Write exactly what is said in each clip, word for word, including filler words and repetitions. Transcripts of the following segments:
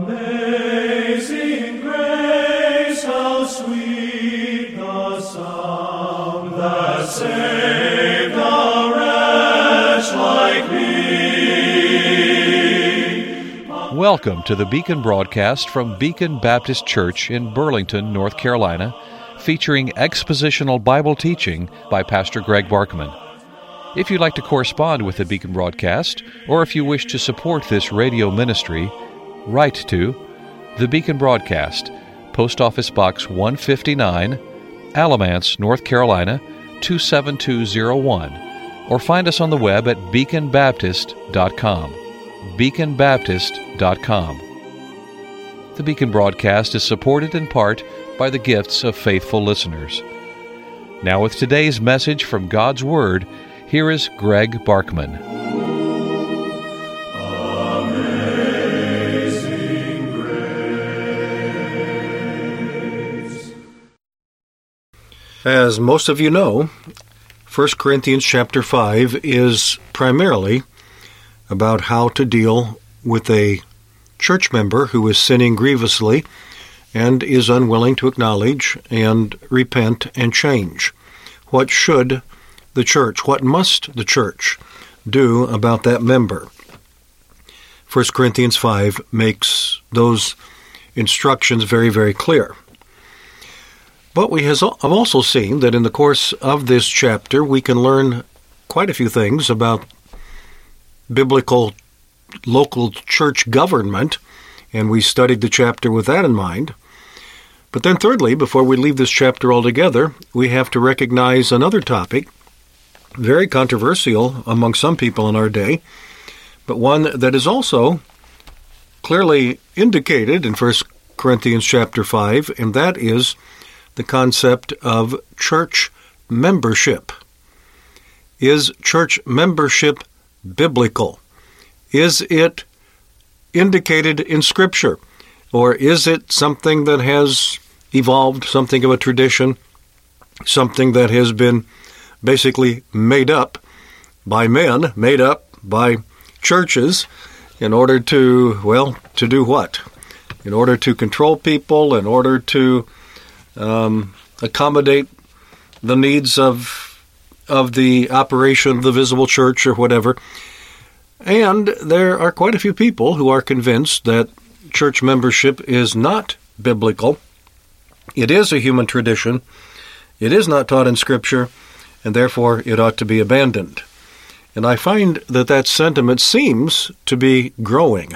Amazing grace, how sweet the sound that saved a wretch like me. Welcome to the Beacon broadcast from Beacon Baptist Church in Burlington, North Carolina, featuring expositional Bible teaching by Pastor Greg Barkman. If you'd like to correspond with the Beacon broadcast, or if you wish to support this radio ministry, write to the Beacon Broadcast, Post Office Box one fifty-nine, Alamance, North Carolina, two seven two zero one, or find us on the web at beacon baptist dot com. beacon baptist dot com. The Beacon broadcast is supported in part by the gifts of faithful listeners. Now with today's message from God's Word, here is Greg Barkman. Amazing grace. As most of you know, First Corinthians chapter five is primarily about how to deal with a church member who is sinning grievously and is unwilling to acknowledge and repent and change. What should the church, what must the church do about that member? First Corinthians five makes those instructions very, very clear. But we have also seen that in the course of this chapter, we can learn quite a few things about biblical local church government, and we studied the chapter with that in mind. But then thirdly, before we leave this chapter altogether, we have to recognize another topic, very controversial among some people in our day, but one that is also clearly indicated in First Corinthians chapter five, and that is the concept of church membership. Is church membership biblical? Is it indicated in Scripture? Or is it something that has evolved, something of a tradition, something that has been basically made up by men, made up by churches in order to, well, to do what? In order to control people, in order to um, accommodate the needs of of the operation of the visible church or whatever. And there are quite a few people who are convinced that church membership is not biblical. It is a human tradition. It is not taught in Scripture, and therefore it ought to be abandoned. And I find that that sentiment seems to be growing.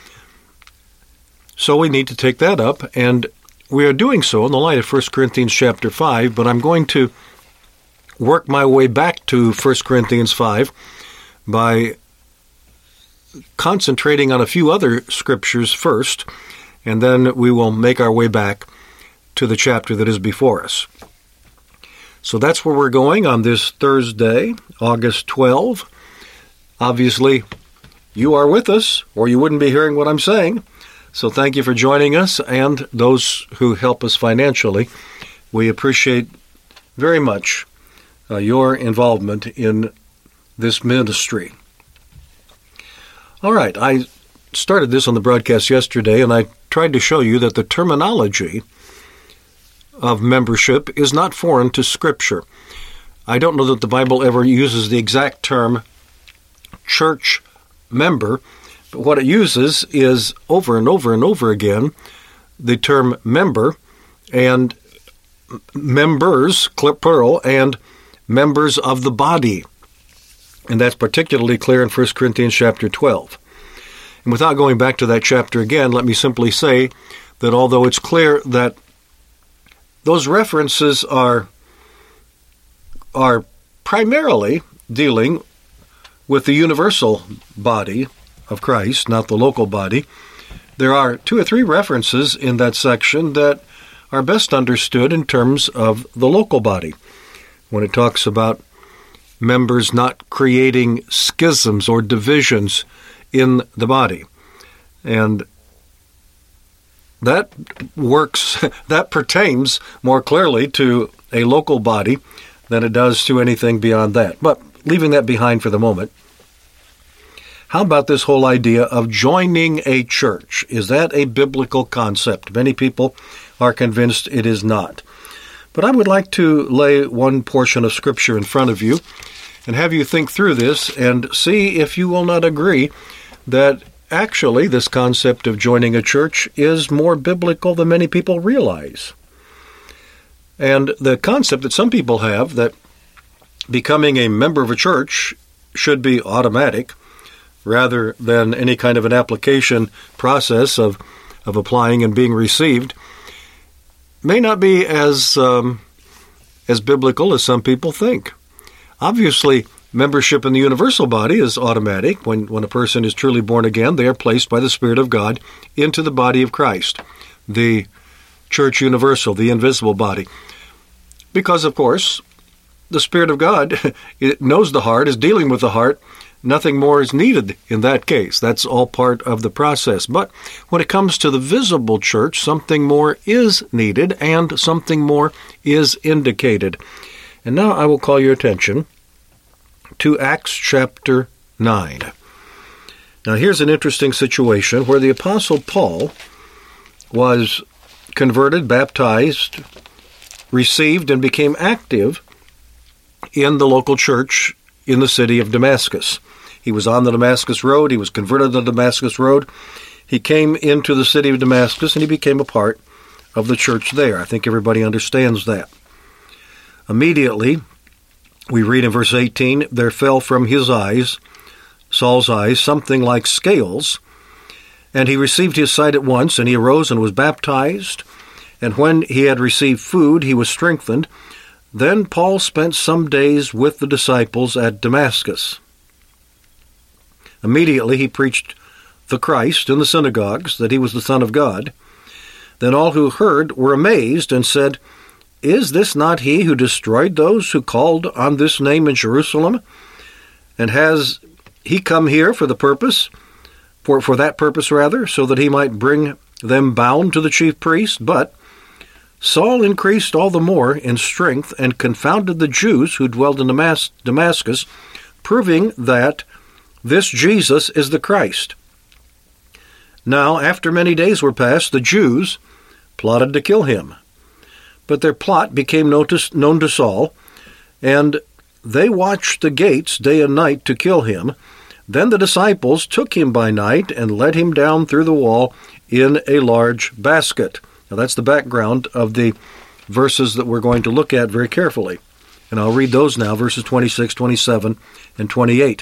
So we need to take that up, and we are doing so in the light of First Corinthians chapter five, but I'm going to work my way back to First Corinthians five by concentrating on a few other scriptures first, and then we will make our way back to the chapter that is before us. So that's where we're going on this Thursday, August twelfth. Obviously, you are with us, or you wouldn't be hearing what I'm saying. So thank you for joining us, and those who help us financially. We appreciate very much uh, your involvement in this ministry. All right, I started this on the broadcast yesterday, and I tried to show you that the terminology of membership is not foreign to Scripture. I don't know that the Bible ever uses the exact term church member, but what it uses is over and over and over again the term member and members, plural, and members of the body. And that's particularly clear in First Corinthians chapter twelve. And without going back to that chapter again, let me simply say that although it's clear that those references are, are primarily dealing with the universal body of Christ, not the local body, there are two or three references in that section that are best understood in terms of the local body. When it talks about members not creating schisms or divisions in the body. And that works, that pertains more clearly to a local body than it does to anything beyond that. But leaving that behind for the moment, How about this whole idea of joining a church? Is that a biblical concept? Many people are convinced it is not. But I would like to lay one portion of Scripture in front of you and have you think through this and see if you will not agree that actually this concept of joining a church is more biblical than many people realize. And the concept that some people have that becoming a member of a church should be automatic rather than any kind of an application process of, of applying and being received may not be as um, as biblical as some people think. Obviously, membership in the universal body is automatic. When, when a person is truly born again, they are placed by the Spirit of God into the body of Christ, the church universal, the invisible body. Because, of course, the Spirit of God it knows the heart, is dealing with the heart. Nothing more is needed in that case. That's all part of the process. But when it comes to the visible church, something more is needed and something more is indicated. And now I will call your attention to Acts chapter nine. Now here's an interesting situation where the Apostle Paul was converted, baptized, received, and became active in the local church in the city of Damascus. He was on the Damascus Road. He was converted to the Damascus Road. He came into the city of Damascus, and he became a part of the church there. I think everybody understands that. Immediately, we read in verse eighteen, there fell from his eyes, Saul's eyes, something like scales, and he received his sight at once, and he arose and was baptized. And when he had received food, he was strengthened. Then Paul spent some days with the disciples at Damascus. Immediately he preached the Christ in the synagogues, that he was the Son of God. Then all who heard were amazed and said, is this not he who destroyed those who called on this name in Jerusalem? And has he come here for the purpose, for, for that purpose rather, so that he might bring them bound to the chief priest? But Saul increased all the more in strength and confounded the Jews who dwelled in Damas- Damascus, proving that this Jesus is the Christ. Now, after many days were passed, the Jews plotted to kill him. But their plot became noticed, known to Saul, and they watched the gates day and night to kill him. Then the disciples took him by night and let him down through the wall in a large basket. Now that's the background of the verses that we're going to look at very carefully. And I'll read those now, verses twenty-six, twenty-seven, and twenty-eight.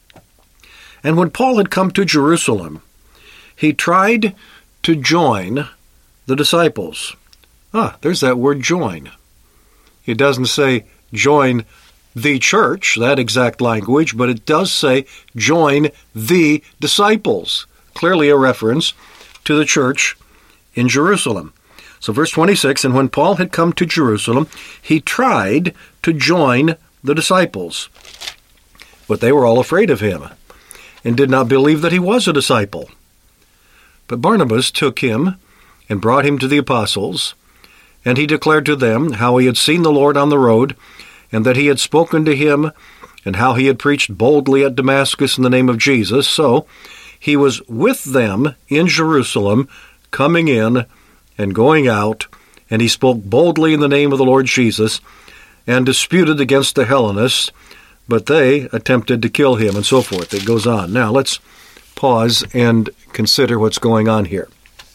And when Paul had come to Jerusalem, he tried to join the disciples. Ah, there's that word join. It doesn't say join the church, that exact language, but it does say join the disciples. Clearly a reference to the church in Jerusalem. So verse twenty-six, and when Paul had come to Jerusalem, he tried to join the disciples. But they were all afraid of him and did not believe that he was a disciple. But Barnabas took him and brought him to the apostles, and he declared to them how he had seen the Lord on the road, and that he had spoken to him, and how he had preached boldly at Damascus in the name of Jesus. So he was with them in Jerusalem, coming in and going out, and he spoke boldly in the name of the Lord Jesus, and disputed against the Hellenists, but they attempted to kill him, and so forth. It goes on. Now let's pause and consider what's going on here.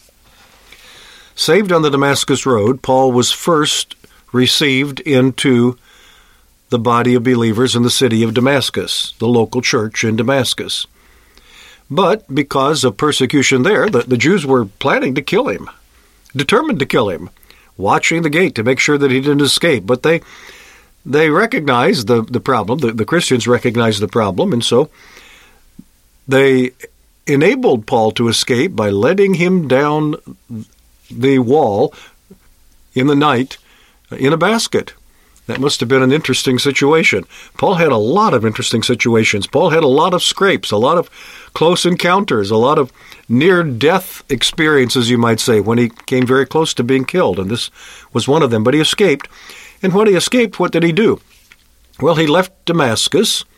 Saved on the Damascus Road, Paul was first received into the body of believers in the city of Damascus, the local church in Damascus. But because of persecution there, the, the Jews were planning to kill him, determined to kill him, watching the gate to make sure that he didn't escape. But they they recognized the, the problem, the, the Christians recognized the problem, and so they enabled Paul to escape by letting him down the wall in the night in a basket. That must have been an interesting situation. Paul had a lot of interesting situations. Paul had a lot of scrapes, a lot of close encounters, a lot of near-death experiences, you might say, when he came very close to being killed, and this was one of them. But he escaped, and when he escaped, what did he do? Well, he left Damascus,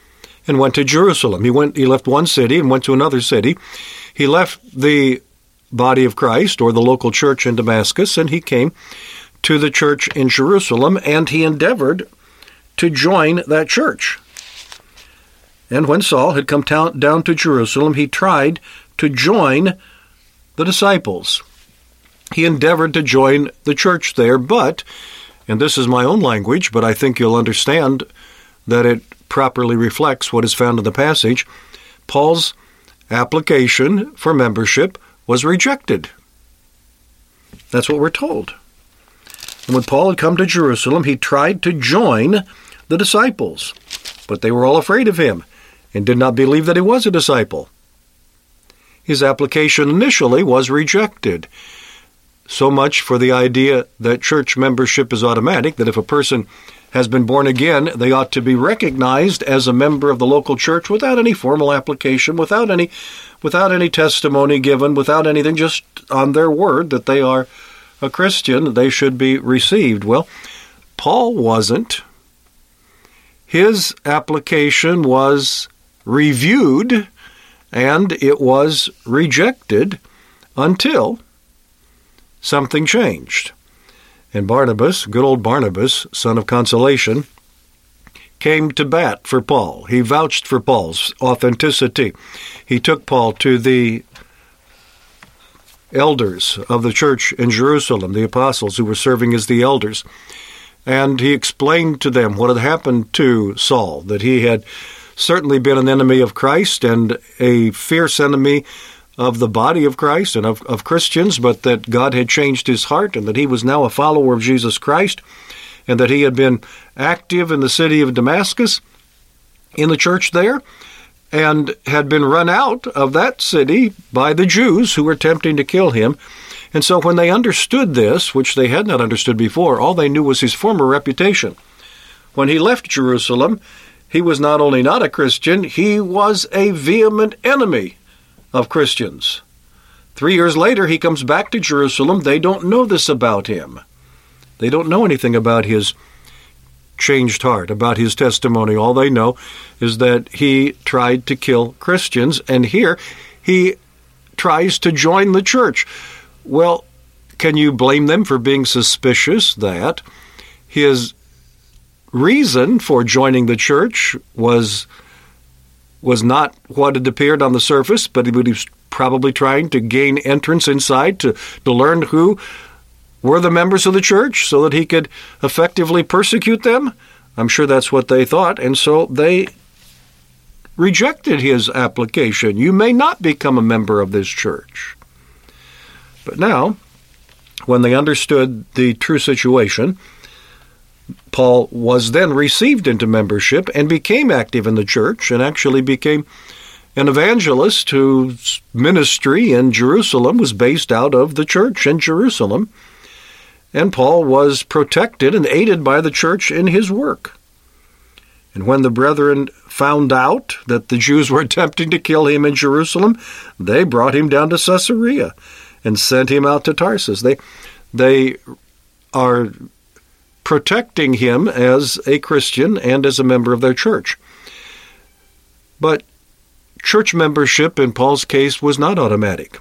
and went to Jerusalem. He went. He left one city and went to another city. He left the body of Christ, or the local church in Damascus, and he came to the church in Jerusalem, and he endeavored to join that church. And when Saul had come down to Jerusalem, he tried to join the disciples. He endeavored to join the church there, but, and this is my own language, but I think you'll understand that it properly reflects what is found in the passage, Paul's application for membership was rejected. That's what we're told. And when Paul had come to Jerusalem, he tried to join the disciples, but they were all afraid of him and did not believe that he was a disciple. His application initially was rejected. So much for the idea that church membership is automatic, that if a person has been born again, they ought to be recognized as a member of the local church without any formal application, without any without any testimony given, without anything, just on their word that they are a Christian, they should be received. Well, Paul wasn't. His application was reviewed, and it was rejected until something changed. And Barnabas, good old Barnabas, son of consolation, came to bat for Paul. He vouched for Paul's authenticity. He took Paul to the elders of the church in Jerusalem, the apostles who were serving as the elders, and he explained to them what had happened to Saul, that he had certainly been an enemy of Christ and a fierce enemy of the body of Christ and of, of Christians, but that God had changed his heart and that he was now a follower of Jesus Christ, and that he had been active in the city of Damascus, in the church there, and had been run out of that city by the Jews who were attempting to kill him. And so when they understood this, which they had not understood before, all they knew was his former reputation. When he left Jerusalem, he was not only not a Christian, he was a vehement enemy of Christians. Three years later, he comes back to Jerusalem. They don't know this about him. They don't know anything about his changed heart, about his testimony. All they know is that he tried to kill Christians, and here he tries to join the church. Well, can you blame them for being suspicious that his reason for joining the church was was not what had appeared on the surface, but he was probably trying to gain entrance inside to, to learn who were the members of the church so that he could effectively persecute them? I'm sure that's what they thought, and so they rejected his application. You may not become a member of this church. But now, when they understood the true situation, Paul was then received into membership and became active in the church and actually became an evangelist whose ministry in Jerusalem was based out of the church in Jerusalem. And Paul was protected and aided by the church in his work. And when the brethren found out that the Jews were attempting to kill him in Jerusalem, they brought him down to Caesarea and sent him out to Tarsus. They, they are protecting him as a Christian and as a member of their church. But church membership in Paul's case was not automatic.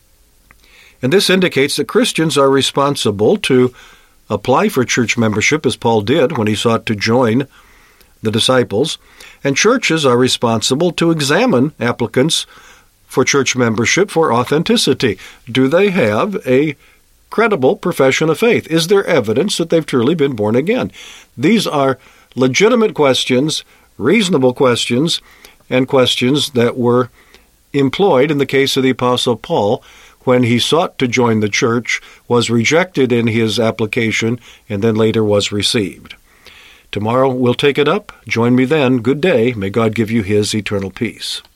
And this indicates that Christians are responsible to apply for church membership, as Paul did when he sought to join the disciples, and churches are responsible to examine applicants for church membership for authenticity. Do they have a credible profession of faith? Is there evidence that they've truly been born again? These are legitimate questions, reasonable questions, and questions that were employed in the case of the Apostle Paul when he sought to join the church, was rejected in his application, and then later was received. Tomorrow we'll take it up. Join me then. Good day. May God give you his eternal peace.